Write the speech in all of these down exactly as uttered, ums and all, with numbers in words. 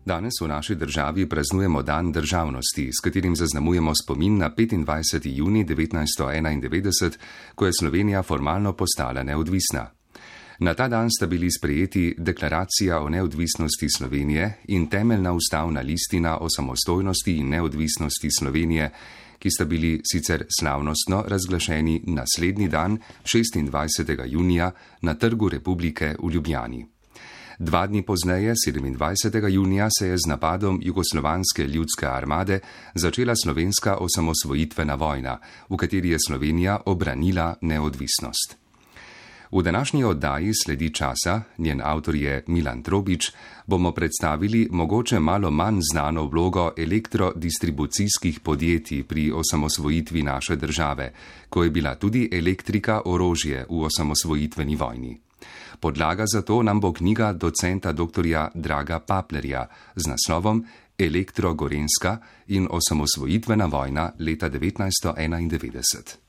Danes v naši državi praznujemo dan državnosti, s katerim zaznamujemo spomin na petindvajseti junij devetnajststo enaindevetdeset, ko je Slovenija formalno postala neodvisna. Na ta dan sta bili sprejeti Deklaracija o neodvisnosti Slovenije in Temeljna ustavna listina o samostojnosti in neodvisnosti Slovenije, ki sta bili sicer slavnostno razglašeni naslednji dan, šestindvajsetega junija, na Trgu Republike v Ljubljani. Dva dni pozneje, sedemindvajsetega junija, se je z napadom Jugoslovanske ljudske armade začela slovenska osamosvojitvena vojna, v kateri je Slovenija obranila neodvisnost. V današnji oddaji Sledi časa, njen avtor je Milan Trobič, bomo predstavili mogoče malo manj znano vlogo elektrodistribucijskih podjetij pri osamosvojitvi naše države, ko je bila tudi elektrika orožje v osamosvojitveni vojni. Podlaga za to nam bo knjiga docenta doktorja Draga Paplerja z naslovom Elektro Gorenjska in osamosvojitvena vojna leta devetnajststo enaindevetdeset.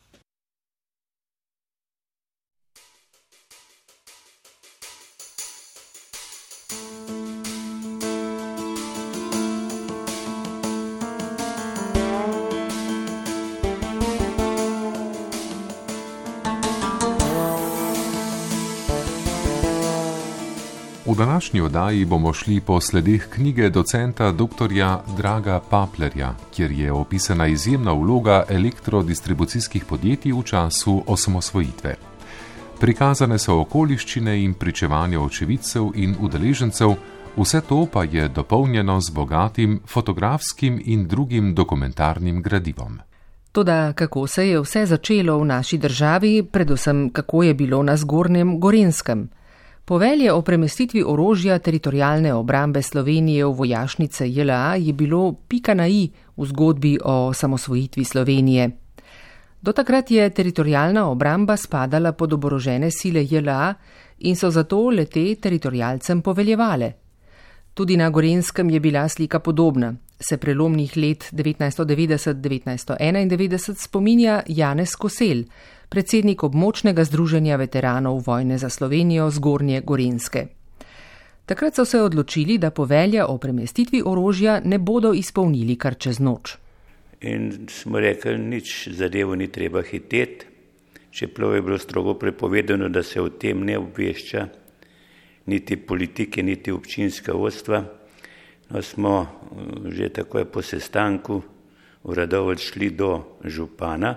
V današnji oddaji bomo šli po sledeh knjige docenta doktorja Draga Paplerja, kjer je opisana izjemna vloga elektrodistribucijskih podjetij v času osamosvojitve. Prikazane so okoliščine in pričevanja očividcev in udeležencev, vse to pa je dopolnjeno z bogatim fotografskim in drugim dokumentarnim gradivom. Toda kako se je vse začelo v naši državi, predvsem kako je bilo na Zgornjem Gorenjskem? Povelje o premestitvi orožja teritorialne obrambe Slovenije v vojašnice J L A je bilo pika na i v zgodbi o samosvojitvi Slovenije. Do takrat je teritorialna obramba spadala pod oborožene sile J L A in so zato le-te teritorialcem poveljevale. Tudi na Gorenjskem je bila slika podobna. Se prelomnih let devetnajststo devetdeset do devetnajststo enaindevetdeset spominja Janez Koselj, predsednik območnega združenja veteranov vojne za Slovenijo Zgornje Gorenjske. Takrat so se odločili, da povelja o premestitvi orožja ne bodo izpolnili kar čez noč. In smo rekli, nič zadevo ni treba hiteti, čeprav je bilo strogo prepovedano, da se o tem ne obvešča niti politike, niti občinska vodstva. No, smo že takoj po sestanku v Radovljič šli do župana.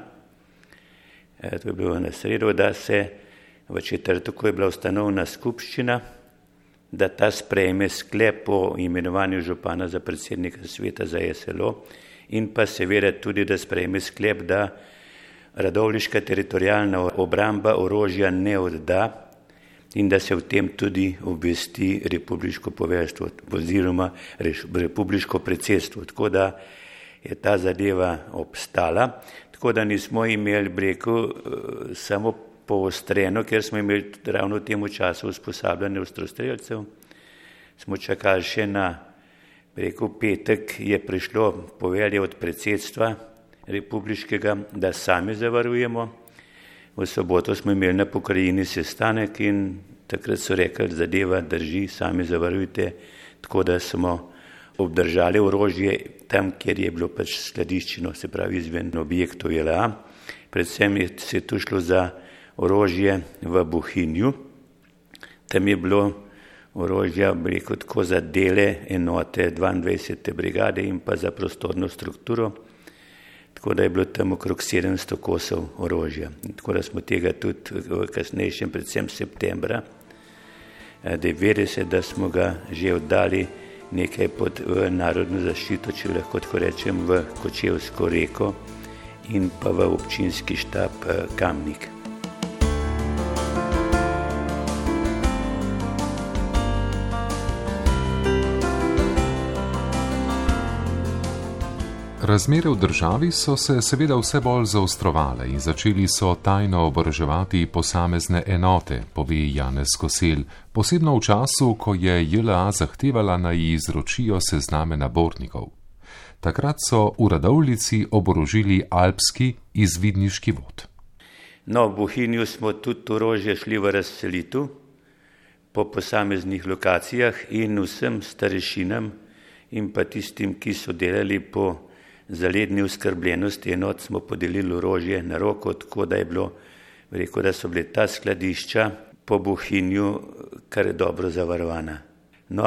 E, to je bilo na sredo, da se v četrtek, ko je bila ustanovna skupščina, da ta sprejme sklep o imenovanju župana za predsednika sveta za S L O in pa seveda tudi, da sprejme sklep, da radovljiška teritorialna obramba orožja ne odda in da se v tem tudi obvesti republiško poveljstvo oziroma republiško predsedstvo. Tako da je ta zadeva obstala, tako da nismo imeli, bi rekel, samo poostreno, ker smo imeli ravno v tem času usposabljanje ostrostrelcev. Smo čakali še na, bi rekel, petek je prišlo povelje od predsedstva republiškega, da sami zavarujemo. V soboto smo imeli na pokrajini sestanek in takrat so rekli, zadeva drži, sami zavarujte, tako da smo obdržali orožje tam, kjer je bilo pač skladiščeno, se pravi izven objektov J L A. Predvsem je se tu šlo za orožje v Bohinju. Tam je bilo orožja, bi rekel, tako za dele enote dvaindvajsete brigade in pa za prostorno strukturo. Tako da je bilo tam okrog sedemsto kosov orožja. Tako da smo tega tudi v kasnejšem, predvsem septembra devetdeset, da smo ga že oddali nekaj pod narodno zaščito, če lahko tako rečem, v Kočevsko reko in pa v občinski štab Kamnik. Razmere v državi so se seveda vse bolj zaostrovale in začeli so tajno oboroževati posamezne enote, pove Janez Koselj, posebno v času, ko je J L A zahtevala, naj ji izročijo sezname nabornikov. Takrat so v Radovljici oborožili alpski izvidniški vod. No, v Bohinju smo tudi orožje šli v razselitev po posameznih lokacijah in vsem starešinam in pa tistim, ki so delali po zaledni oskrbljenosti enot, smo podelili orožje na roko, tako da je bilo, rekel, da so bile ta skladišča po Bohinju kar dobro zavarovana. No,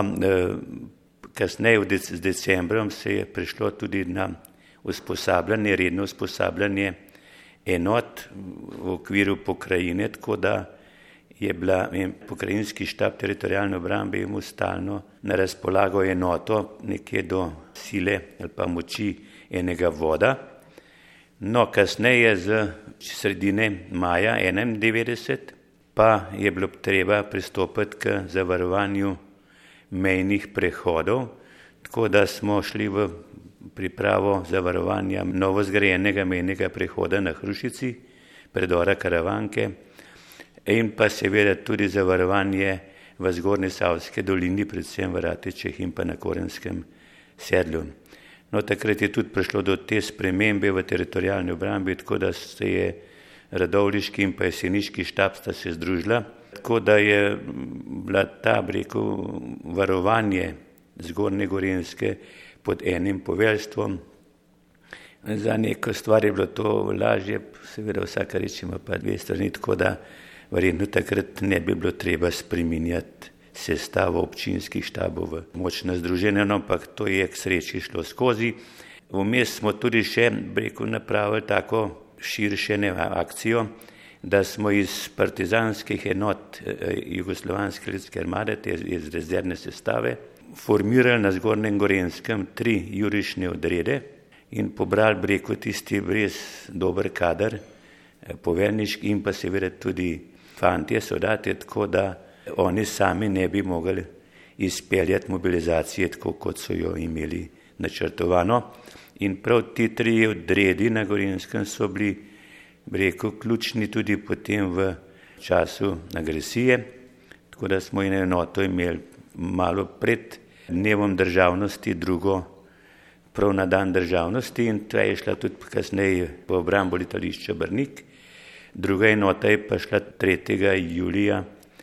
kasneje z decembrom se je prišlo tudi na usposabljanje, redno usposabljanje enot v okviru pokrajine, tako da je bila pokrajinski štab teritorialne obrambe imel stalno na razpolago enoto nekje do sile ali pa moči enega voda. No, kasneje z sredine maja enaindevetdeset pa je bilo treba pristopiti k zavarovanju mejnih prehodov, tako da smo šli v pripravo zavarovanja novozgrajenega mejnega prehoda na Hrušici, predora Karavanke, in pa seveda tudi zavarovanje v Zgornji Savski dolini, predvsem v Ratečeh in pa na Korenskem sedlu. No, takrat je tudi prišlo do te spremembe v teritorialni obrambi, tako da se je Radovljiški in pa Jeseniški štab sta se združila, tako da je bila ta, rekel, varovanje Zgornje Gorenjske pod enim poveljstvom. Za neko stvar je bilo to lažje, seveda vsaka reč ima pa dve strani, tako da verjetno takrat ne bi bilo treba spreminjati sestavo občinskih štabov v močna združenja, no, ampak to je k sreči šlo skozi. Vmes smo tudi še, rekel, napravili tako širše akcijo, da smo iz partizanskih enot Jugoslovanske ljudske armade, iz rezervne sestave, formirali na Zgornjem Gorenjskem tri jurišne odrede in pobrali, rekel, tisti res dober kader, poveljniški in pa seveda tudi fantje, soldati, tako da oni sami ne bi mogli izpeljati mobilizacije, tako kot so jo imeli načrtovano. In prav ti tri odredi na Gorenjskem so bili, rekel, ključni tudi potem v času agresije, tako da smo eno enoto imeli malo pred dnevom državnosti, drugo prav na dan državnosti, in ta je šla tudi kasneje v obrambo letališča Brnik. Druga enota je pa šla tretjega julija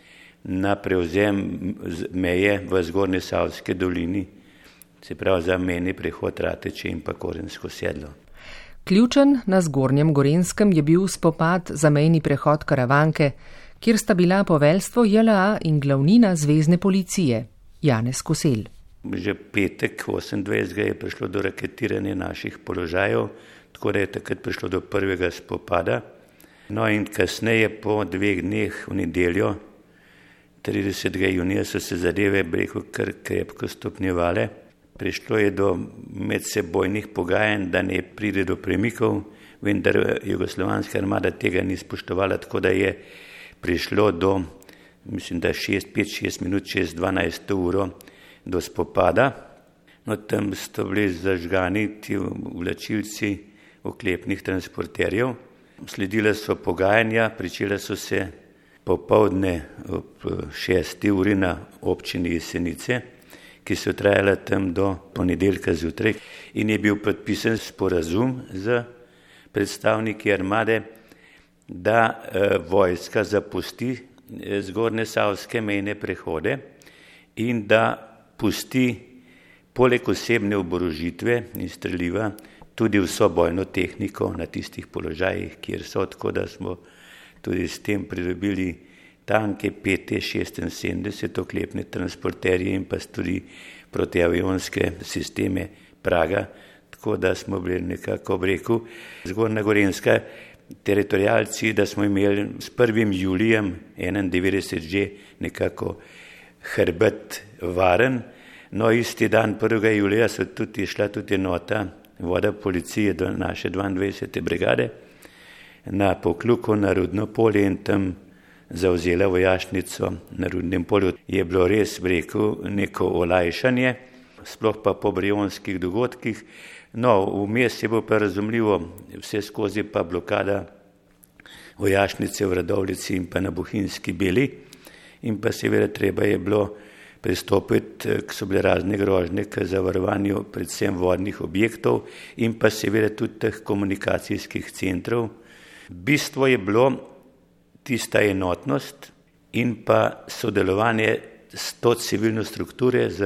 na prevzem meje v Zgornji Savski dolini, se pravi za mejni prehod Rateče in pa Korensko sedlo. Ključen na Zgornjem Gorenjskem je bil spopad za mejni prehod Karavanke, kjer sta bila poveljstvo J L A in glavnina zvezne policije, Janez Koselj. Že petek osemindvajsetega je prišlo do raketiranja naših položajev, tako da je takrat prišlo do prvega spopada. No in kasneje po dveh dneh v nedeljo, tridesetega junija, so se zadeve, rekel, kar krepko stopnjevale. Prišlo je do medsebojnih pogajanj, da ne pride do premikov, vendar Jugoslovanska armada tega ni spoštovala, tako da je prišlo do, mislim, da šest, pet, šest minut čez dvanajsto uro do spopada. No, tam so bili zažgani ti vlačilci oklepnih transporterjev. Sledile so pogajanja, pričela so se popoldne ob šesti uri na občini Jesenice, ki so trajala tam do ponedeljka zjutraj, in je bil podpisan sporazum z predstavniki armade, da vojska zapusti Zgornje Savske mejne prehode in da pusti poleg osebne oborožitve in streljiva tudi vso bojno tehniko na tistih položajih, kjer so, tako da smo tudi s tem pridobili tanke P T šestinsedemdeset, oklepne transporterje in pa tudi protiavionske sisteme Praga, tako da smo bili nekako, rekel, Zgornja Gorenjska teritorijalci, da smo imeli s prvim julijem enaindevetdeset že nekako hrbet varen. No, isti dan prvega julija so tudi šla tudi enota voda policije do naše dvaindvajsete brigade na Pokluko na Rudno polje in tam zavzela vojašnico na Rudnem polju. Je bilo res, rekel, neko olajšanje, sploh pa po brionskih dogodkih. No, vmes je bilo pa razumljivo, vse skozi pa blokada vojašnice v Radovljici in pa na Bohinjski Beli, in pa seveda treba je bilo pristopiti, so bile razne grožnje k zavarovanju predvsem vodnih objektov in pa seveda tudi teh komunikacijskih centrov. Bistvo je bilo tista enotnost in pa sodelovanje s to civilno strukture z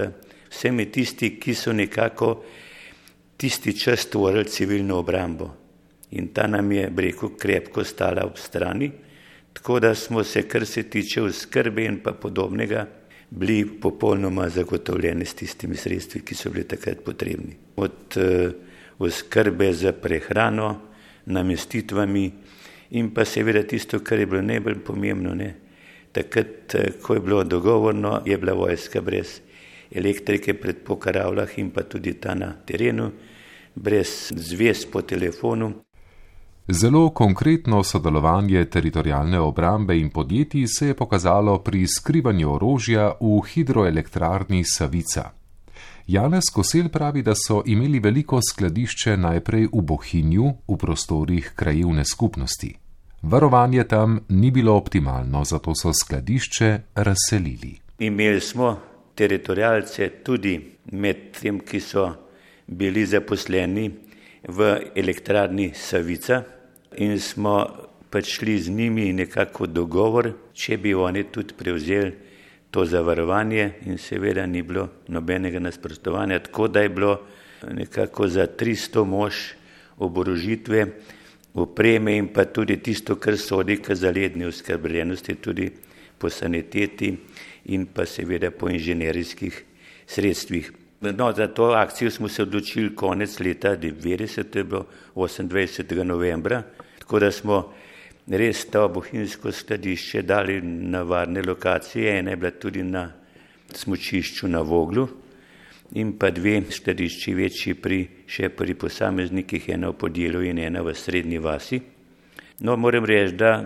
vsemi tisti, ki so nekako tisti čas stvorili civilno obrambo. In ta nam je, bi rekel, krepko stala ob strani, tako da smo se, kar se tiče oskrbe in pa podobnega, bili popolnoma zagotovljeni s tistimi sredstvi, ki so bili takrat potrebni. Od uh, oskrbe za prehrano, namestitvami in pa seveda tisto, kar je bilo najbolj pomembno, ne. Takrat, ko je bilo dogovorno, je bila vojska brez elektrike pred Pokaravljah in pa tudi ta na terenu, brez zvez po telefonu. Zelo konkretno sodelovanje teritorialne obrambe in podjetij se je pokazalo pri skrivanju orožja v hidroelektrarni Savica. Janez Koselj pravi, da so imeli veliko skladišče najprej v Bohinju, v prostorih krajevne skupnosti. Varovanje tam ni bilo optimalno, zato so skladišče razselili. Imeli smo teritorialce tudi med tem, ki so bili zaposleni v elektrarni Savica in smo pač šli z njimi nekako dogovor, če bi oni tudi prevzeli to zavarovanje in seveda ni bilo nobenega nasprotovanja, tako da je bilo nekako za tristo mož oborožitve, opreme in pa tudi tisto, kar sodi k zaledni oskrbljenosti, tudi po saniteti in pa seveda po inženjerijskih sredstvih. No, za to akcijo smo se odločili konec leta devetdeset, to je bilo osemindvajsetega novembra, tako da smo res to bohinjsko skladišče dali na varne lokacije, ena je bila tudi na smučišču na Voglu in pa dve skladišči večji pri, še pri posameznikih, ena v Podjelu in ena v Srednji vasi. No, moram reči, da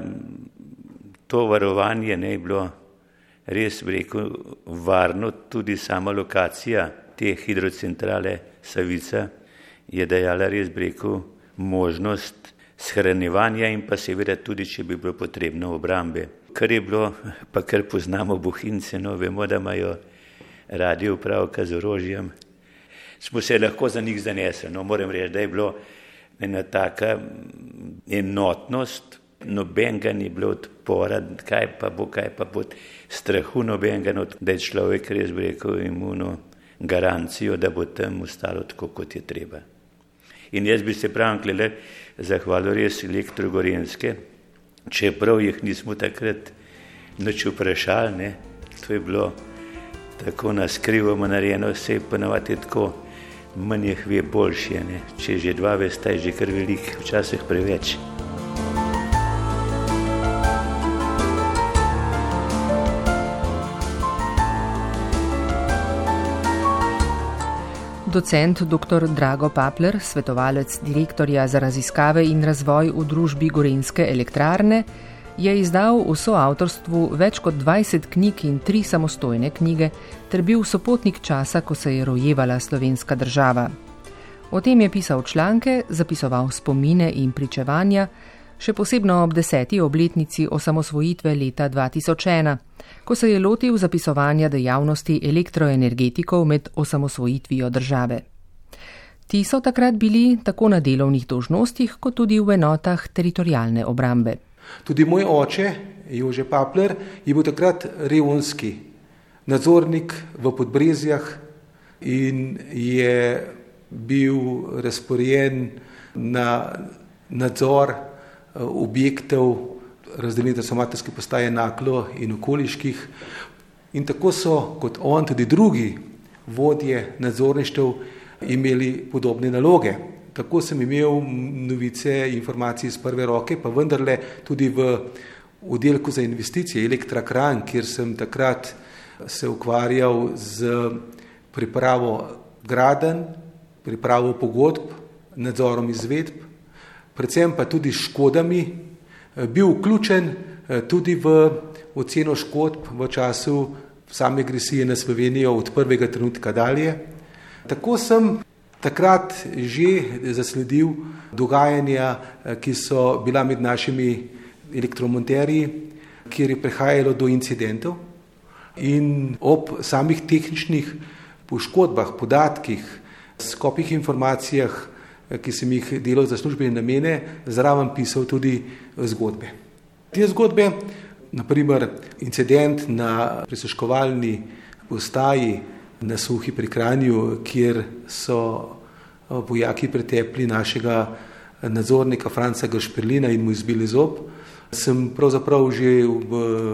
to varovanje ne je bilo res, bi rekel, varno, tudi sama lokacija te hidrocentrale Savica je dajala res, bi rekel, možnost shranjevanja in pa seveda tudi, če bi bilo potrebno obrambe. Kar je bilo, pa kar poznamo Bohinjce, no, vemo, da imajo radi opravka z orožjem, smo se lahko za njih zanesli. No, moram reči, da je bilo ena taka enotnost, nobenega ni bilo odpora, kaj pa bo, kaj pa bo, strahu nobenega, no, da je človek res, bi rekel, imuno garancijo, da bo tam ostalo tako, kot je treba. In jaz bi se pravim, klele, zahvalil res Elektro Gorenjske, čeprav jih nismo takrat nič vprašali, ne, to je bilo tako naskrivamo narejeno, se je ponavadi tako, manj jih ve boljše, ne, če že dva vesta je že kar velik, včasih preveč. Docent dr. Drago Papler, svetovalec direktorja za raziskave in razvoj v družbi Gorenjske elektrarne, je izdal v soavtorstvu več kot dvajset knjig in tri samostojne knjige ter bil sopotnik časa, ko se je rojevala slovenska država. O tem je pisal članke, zapisoval spomine in pričevanja, še posebno ob deseti obletnici osamosvojitve leta dva tisoč ena, ko se je lotil zapisovanja dejavnosti elektroenergetikov med osamosvojitvijo države. Ti so takrat bili tako na delovnih dolžnostih, kot tudi v enotah teritorialne obrambe. Tudi moj oče, Jože Papler, je bil takrat revonski nadzornik v Podbrezjah in je bil razporejen na nadzor objektov razdelitev transformatorske postaje Naklo in okoliških. In tako so, kot on, tudi drugi vodje nadzorništev imeli podobne naloge. Tako sem imel novice, informacije iz prve roke, pa vendarle tudi v oddelku za investicije Elektra Kranj, kjer sem takrat se ukvarjal z pripravo gradenj, pripravo pogodb, nadzorom izvedb, predvsem pa tudi škodami, bil vključen tudi v oceno škodb v času same agresije na Slovenijo od prvega trenutka dalje. Tako sem takrat že zasledil dogajanja, ki so bila med našimi elektromonterji, kjer je prihajalo do incidentov in ob samih tehničnih poškodbah, podatkih, skopih informacijah, ki sem jih delal za službene namene, zraven pisal tudi zgodbe. Te zgodbe, na primer incident na presuškovalni postaji na Suhi pri Kranju, kjer so vojaki pretepli našega nadzornika Franca Gašperlina in mu izbili zob, sem pravzaprav že v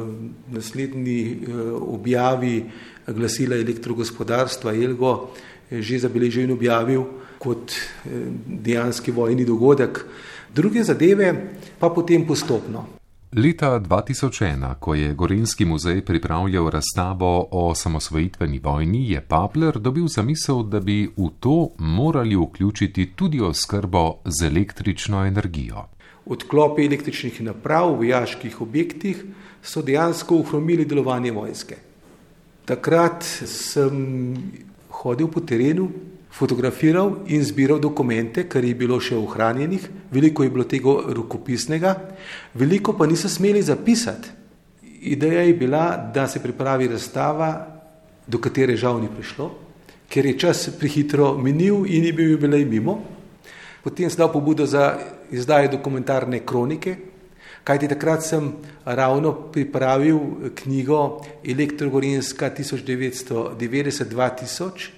naslednji objavi glasila Elektrogospodarstva Elgo že zabeležil in objavil kot dejanski vojni dogodek. Druge zadeve pa potem postopno. Leta dva tisoč ena, ko je Gorenjski muzej pripravljal razstavo o osamosvojitveni vojni, je Papler dobil zamisel, da bi v to morali vključiti tudi oskrbo z električno energijo. Odklopi električnih naprav v vojaških objektih so dejansko ohromili delovanje vojske. Takrat sem hodil po terenu, fotografiral in zbiral dokumente, kar je bilo še ohranjenih, veliko je bilo tega rokopisnega, veliko pa niso smeli zapisati. Ideja je bila, da se pripravi razstava, do katere žal ni prišlo, ker je čas prehitro minil in je bil jubilej mimo. Potem sem dal pobudo za izdajo dokumentarne kronike, kajti takrat sem ravno pripravil knjigo Elektro-Gorenjska tisoč devetsto devetdeset do dva tisoč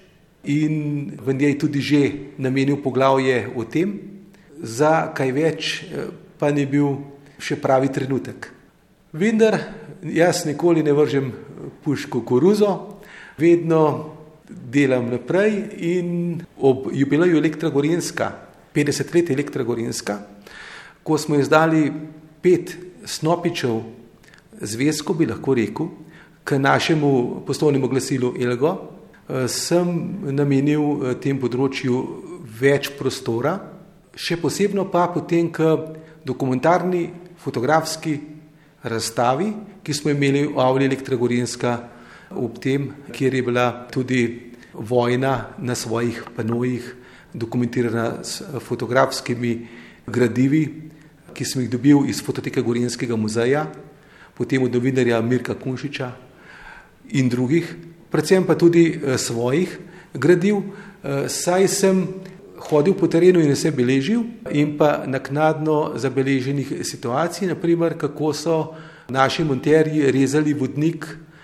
in v njej tudi že namenil poglavje o tem, za kaj več pa ni bil še pravi trenutek. Vendar jaz nikoli ne vržem puško v koruzo, vedno delam naprej in ob jubileju Elektro-Gorenjska, petdeset let Elektro-Gorenjska, ko smo izdali pet snopičev zvezkov, bi lahko rekel, k našemu poslovnemu glasilu Elgo, sem namenil tem področju več prostora, še posebno pa potem k dokumentarni fotografski razstavi, ki smo imeli v avli Elektro-Gorenjska ob tem, kjer je bila tudi vojna na svojih panojih dokumentirana s fotografskimi gradivi, ki sem jih dobil iz Fototeke Gorenjskega muzeja, potem od novinarja Mirka Kunšiča in drugih, predvsem pa tudi svojih gradiv, saj sem hodil po terenu in vse beležil in pa naknadno zabeleženih situacij, naprimer kako so naši monterji rezali vodnik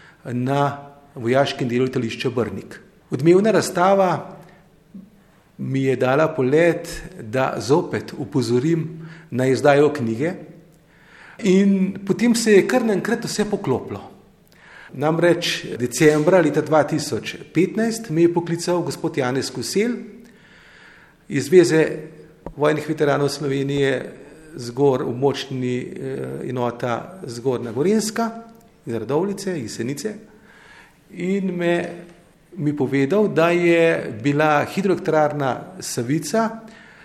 na vojaškem delu letališča Brnik. Odmevna razstava mi je dala polet, da zopet upozorim na izdajo knjige in potem se je kar naenkrat vse poklopilo. Namreč decembra leta dva tisoč petnajst me je poklical gospod Janez Koselj iz Zveze vojnih veteranov Slovenije zgor območni enota Zgornja Gorenjska iz Radovljice, iz Senice in me mi povedal, da je bila hidroelektrarna Savica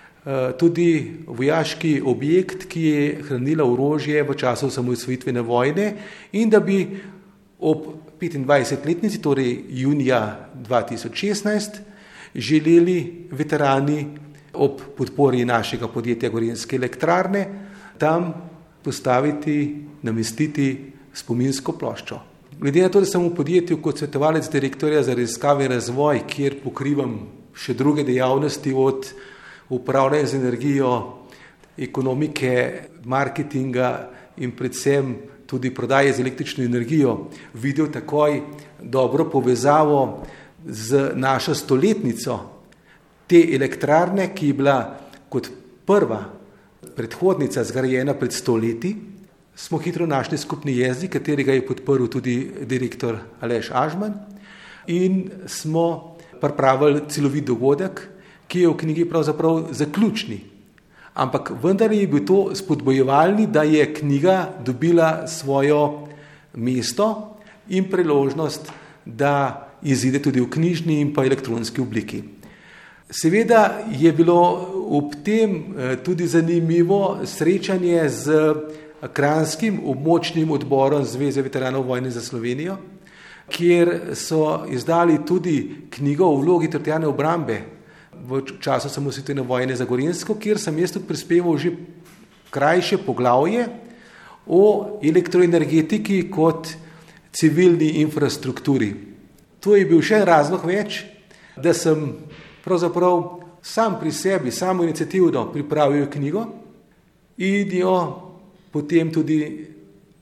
tudi vojaški objekt, ki je hranila orožje v času osamosvojitvene vojne in da bi ob petindvajsetletnici, torej junija dva tisoč šestnajst, želeli veterani ob podpori našega podjetja Gorenjske elektrarne tam postaviti, namestiti spominsko ploščo. Glede na to, da sem v podjetju kot svetovalec direktorja za raziskave in razvoj, kjer pokrivam še druge dejavnosti od upravljanja z energijo, ekonomike, marketinga in predvsem tudi prodaje z električno energijo, videl takoj dobro povezavo z našo stoletnico te elektrarne, ki je bila kot prva predhodnica zgrajena pred sto leti, smo hitro našli skupni jezik, katerega je podprl tudi direktor Aleš Ažman in smo pripravili celovit dogodek, ki je v knjigi pravzaprav zaključni. Ampak vendar je bil to spodbojevalni, da je knjiga dobila svojo mesto in priložnost, da izide tudi v knjižni in pa elektronski obliki. Seveda je bilo ob tem tudi zanimivo srečanje z Kranjskim območnim odborom Zveze veteranov vojne za Slovenijo, kjer so izdali tudi knjigo o vlogi teritorialne obrambe v času osamosvojitvene vojne za Gorenjsko, kjer sem jaz tudi prispeval že krajše poglavje o elektroenergetiki kot civilni infrastrukturi. To je bil še en razlog več, da sem pravzaprav sam pri sebi, samo iniciativno pripravil knjigo in jo potem tudi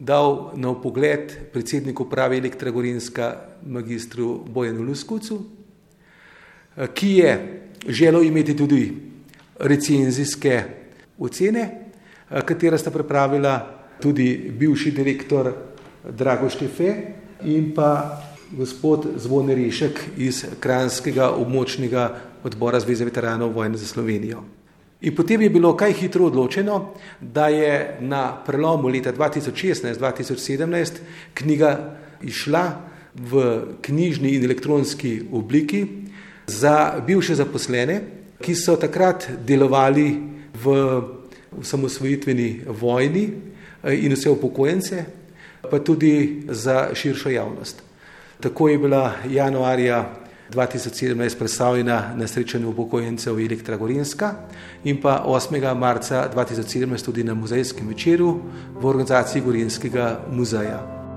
dal na vpogled predsedniku uprave Elektra Gorenjska magistru Bojanu Luskovcu, ki je želel imeti tudi recenzijske ocene, katera sta pripravila tudi bivši direktor Drago Štefe in pa gospod Zvone Rešek iz Kranjskega območnega odbora Zveze veteranov vojne za Slovenijo. In potem je bilo kaj hitro odločeno, da je na prelomu leta dva tisoč šestnajst dva tisoč sedemnajst knjiga išla v knjižni in elektronski obliki za bivše zaposlene, ki so takrat delovali v osamosvojitveni vojni in vse upokojence, pa tudi za širšo javnost. Tako je bila januarja dva tisoč sedemnajst predstavljena na srečanju upokojencev Elektra Gorenjska in pa osmega marca dva tisoč sedemnajst tudi na muzejskem večeru v organizaciji Gorenjskega muzeja.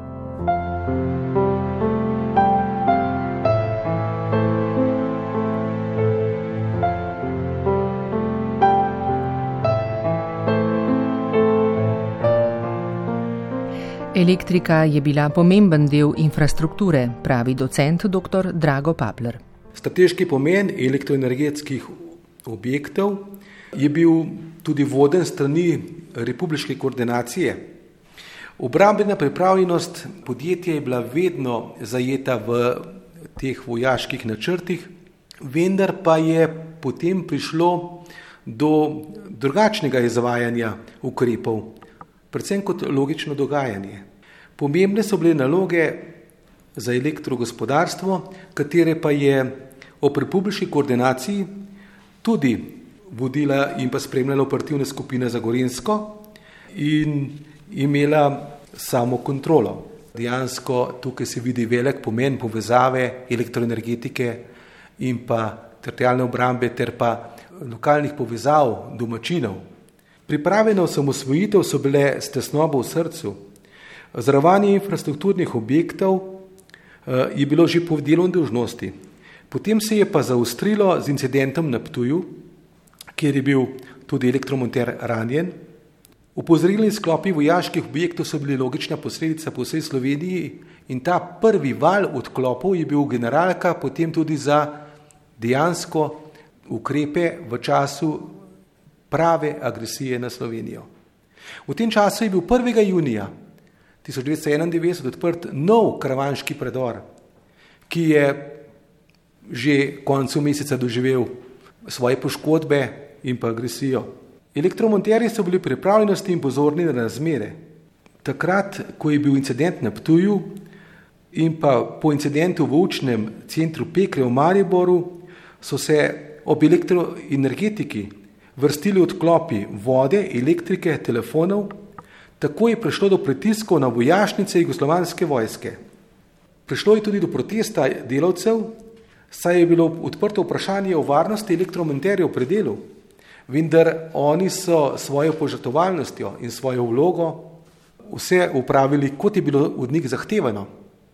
Elektrika je bila pomemben del infrastrukture, pravi docent dr. Drago Papler. Strateški pomen elektroenergetskih objektov je bil tudi voden strani republiške koordinacije. Obrambena pripravljenost podjetja je bila vedno zajeta v teh vojaških načrtih, vendar pa je potem prišlo do drugačnega izvajanja ukrepov, predvsem kot logično dogajanje. Pomembne so bile naloge za elektrogospodarstvo, katere pa je ob republiški koordinaciji tudi vodila in pa spremljala operativna skupina za Gorenjsko in imela samo kontrolo. Dejansko tukaj se vidi velik pomen povezave elektroenergetike in pa teritorialne obrambe ter pa lokalnih povezav domačinov. Priprave na osamosvojitev so bile s tesnobo v srcu. Zavarovanje infrastrukturnih objektov je bilo že po delovni dolžnosti. Potem se je pa zaostrilo z incidentom na Ptuju, kjer je bil tudi elektromonter ranjen. Opozorilni sklopi vojaških objektov so bili logična posledica po vsej Sloveniji in ta prvi val odklopov je bil generalka potem tudi za dejansko ukrepe v času prave agresije na Slovenijo. V tem času je bil prvega junija tisoč devetsto enaindevetdeset odprt nov karavanški predor, ki je že koncu meseca doživel svoje poškodbe in pa agresijo. Elektromonterji so bili pripravljenosti in pozorni na razmere. Takrat, ko je bil incident na Ptuju in pa po incidentu v učnem centru Pekre v Mariboru, so se ob elektroenergetiki vrstili odklopi vode, elektrike, telefonov. Tako je prišlo do pritiskov na vojašnice jugoslovanske vojske. Prišlo je tudi do protesta delavcev, saj je bilo odprto vprašanje o varnosti elektromonterjev pri delu, vendar oni so svojo požrtvovalnostjo in svojo vlogo vse upravili, kot je bilo od njih zahtevano.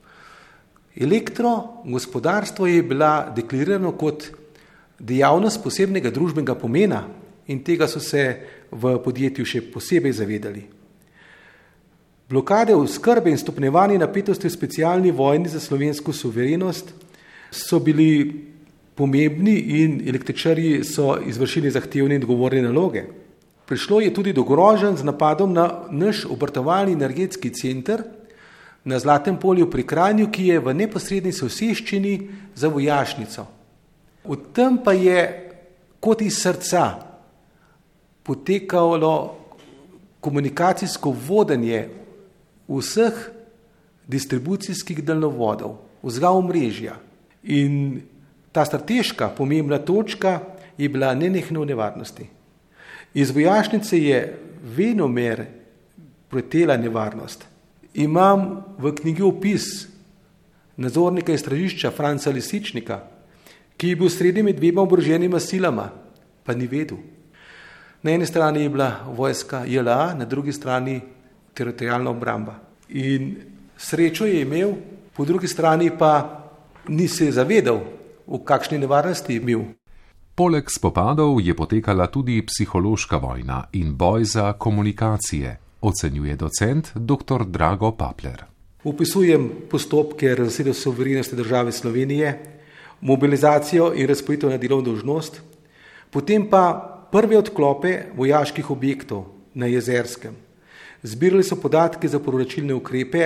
Elektrogospodarstvo je bila deklarirano kot dejavnost posebnega družbenega pomena in tega so se v podjetju še posebej zavedali. Blokade oskrbe in stopnjevanje napetosti v specialni vojni za slovensko suverenost so bili pomembni in električarji so izvršili zahtevne in odgovorne naloge. Prišlo je tudi do groženj z napadom na naš obratovalni energetski center na Zlatem polju pri Kranju, ki je v neposredni soseščini za vojašnico. V tem pa je kot iz srca potekalo komunikacijsko vodenje vseh distribucijskih daljnovodov, vsega omrežja. In ta strateška pomembna točka je bila nenehno v nevarnosti. Iz vojašnice je venomer pretela nevarnost. Imam v knjigi opis nadzornika iz stražišča Franca Lisičnika, ki je bil sredi med dvema oboroženima silama, pa ni vedel. Na eni strani je bila vojska J L A, na drugi strani teritorialna obramba. In srečo je imel, po drugi strani pa ni se zavedal, v kakšni nevarnosti je bil. Poleg spopadov je potekala tudi psihološka vojna in boj za komunikacije. ocenjuje docent dr. Drago Papler. Opisujem postopke razsede suverenosti države Slovenije, mobilizacijo in razporeditev na delovno dolžnost, potem pa prve odklope vojaških objektov na Jezerskem. Zbirali so podatke za poročilne ukrepe,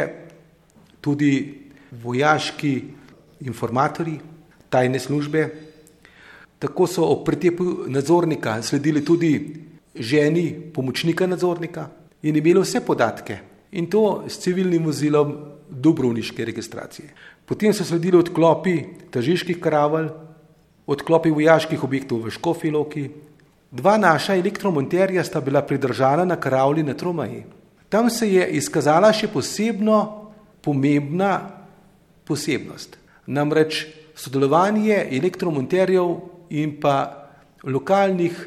tudi vojaški informatorji, tajne službe. Tako so ob pretepu nadzornika sledili tudi ženi pomočnika nadzornika in imeli vse podatke. In to s civilnim vozilom dubrovniške registracije. Potem so sledili odklopi tržiških karavel, odklopi vojaških objektov v Škofji Loki. Dva naša elektromonterja sta bila pridržana na karavli na Tromeji. Tam se je izkazala še posebno pomembna posebnost. Namreč sodelovanje elektromonterjev in pa lokalnih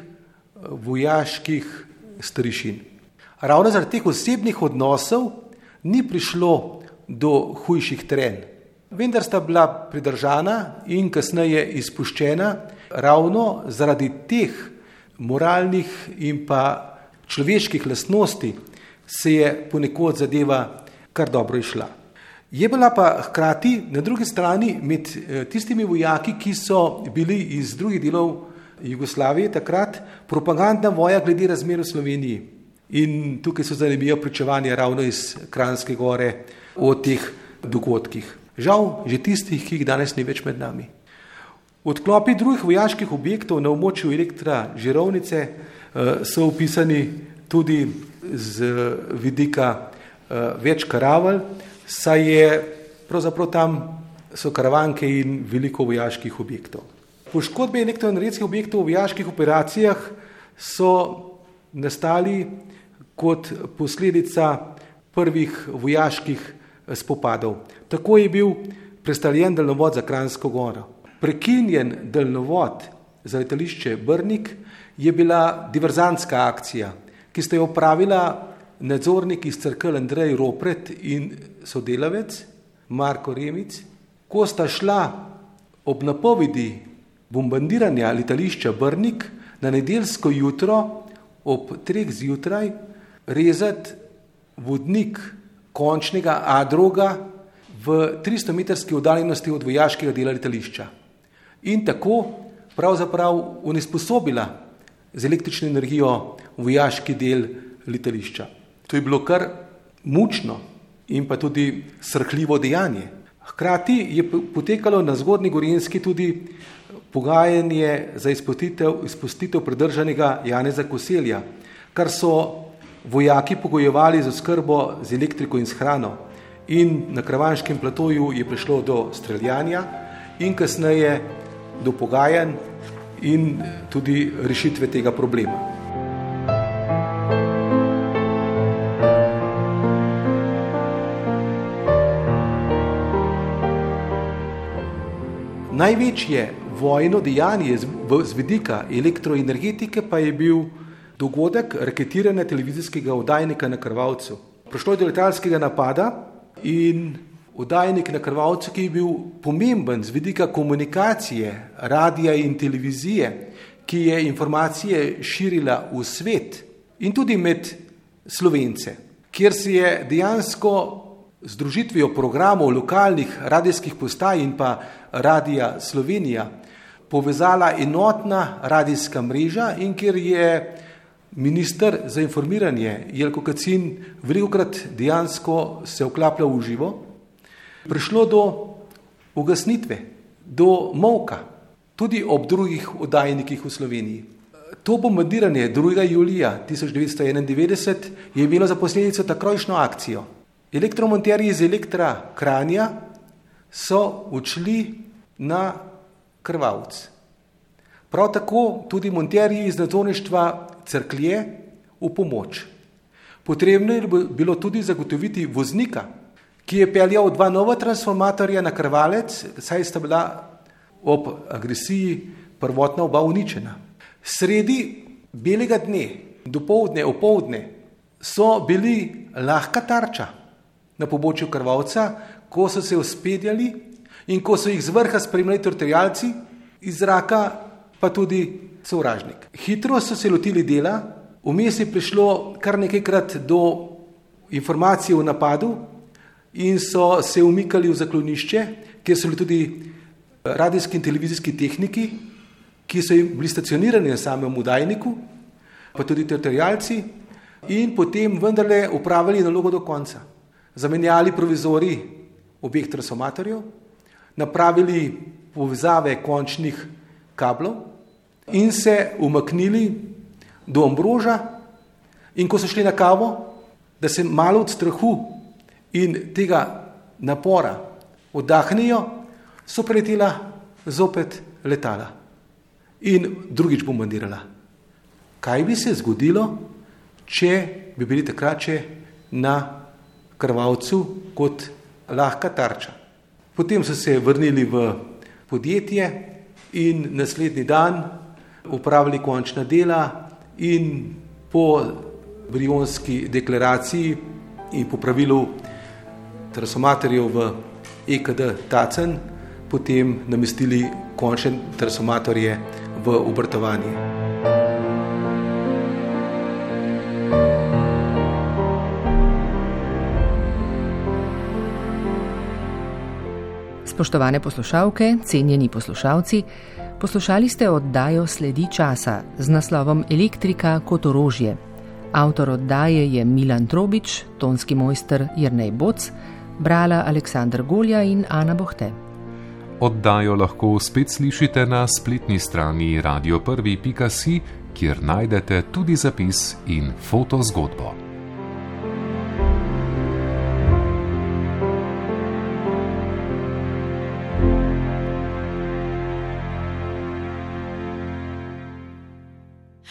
vojaških starišin. Ravno zaradi teh osebnih odnosov ni prišlo do hujših trenj. Vendar sta bila pridržana in kasneje izpuščena ravno zaradi teh moralnih in pa človeških lastnosti se je ponekod zadeva kar dobro išla. Je bila pa hkrati na drugi strani med tistimi vojaki, ki so bili iz drugih delov Jugoslavije takrat propagandna voja glede razmer v Sloveniji. In tukaj so zanimiva pričevanja ravno iz Kranjske Gore o teh dogodkih. Žal, že tistih, ki jih danes ni več med nami. Odklopi drugih vojaških objektov na območju Elektra Žirovnice so opisani tudi z vidika več karavel, saj je pravzaprav tam so karavanke in veliko vojaških objektov. Poškodbe elektroenergetskih objektov v vojaških operacijah so nastali kot posledica prvih vojaških spopadov. Tako je bil prestavljen daljnovod za Kranjsko Goro. Prekinjen daljnovod za letališče Brnik je bila diverzantska akcija, ki sta jo opravila nadzornik iz Cerkelj Andrej Ropret in sodelavec Marko Remic, ko sta šla ob napovedi bombardiranja letališča Brnik na nedeljsko jutro ob treh zjutraj rezati vodnik končnega A-droga v tristo metrski oddaljenosti od vojaškega dela letališča. In tako pravzaprav onesposobila z električno energijo vojaški del letališča. To je bilo kar mučno in pa tudi srhljivo dejanje. Hkrati je potekalo na Zgornji Gorenjski tudi pogajanje za izpustitev, izpustitev pridržanega Janeza Koselja, kar so vojaki pogojevali z oskrbo z elektriko in s hrano. In na Karavanškem platoju je prišlo do streljanja in kasneje do pogajanj in tudi rešitve tega problema. Največje vojno dejanje z vidika elektroenergetike pa je bil dogodek raketiranja televizijskega oddajnika na Krvavcu. Prišlo je do letalskega napada in oddajnik na Krvavcu, ki je bil pomemben z vidika komunikacije, radija in televizije, ki je informacije širila v svet in tudi med Slovence, kjer se je dejansko združitvijo programov lokalnih radijskih postaj in pa Radija Slovenija povezala enotna radijska mreža in kjer je minister za informiranje Jelko Kacin velikokrat dejansko se vklapljal v živo, prišlo do ugasnitve, do molka, tudi ob drugih oddajnikih v Sloveniji. To bombardiranje drugega julija tisoč devetsto enaindevetdeset je imelo za posledico takojšnjo akcijo. Elektromonterji iz Elektra Kranja so odšli na Krvavec. Prav tako tudi monterji iz nadzorništva Cerklje v pomoč. Potrebno je bilo tudi zagotoviti voznika, ki je peljal dva nova transformatorja na Krvalec, saj sta bila ob agresiji prvotna oba uničena. Sredi belega dne, dopoldne, opoldne, so bili lahka tarča na pobočju Krvavca, ko so se uspedjali in ko so jih z vrha spremljali teritorialci, iz zraka pa tudi sovražnik. Hitro so se lotili dela, vmes je prišlo kar nekajkrat do informacije o napadu in so se umikali v zaklonišče, kjer so bili tudi radijski in televizijski tehniki, ki so bili stacionirani na samem udajniku, pa tudi teritorialci, in potem vendarle upravili nalogo do konca. Zamenjali provizori obeh transformatorjev, napravili povezave končnih kablov in se umaknili do Ambroža, in ko so šli na kavo, da se malo od strahu in tega napora oddahnejo, so preletela zopet letala in drugič bombardirala. Kaj bi se zgodilo, če bi bili takrat še na krvavcu kot lahka tarča? Potem so se vrnili v podjetje in naslednji dan upravili končna dela in po brionski deklaraciji in po pravilu transformatorjev v E K D Tacen potem namestili končne transformatorje v obratovanje. Spoštovane poslušalke, cenjeni poslušalci, poslušali ste oddajo Sledi časa z naslovom Elektrika kot orožje. Avtor oddaje je Milan Trobič, tonski mojster Jernej Boc, brala Aleksandar Golja in Ana Bohte. Oddajo lahko spet slišite na spletni strani radio prvi pika si, kjer najdete tudi zapis in fotozgodbo.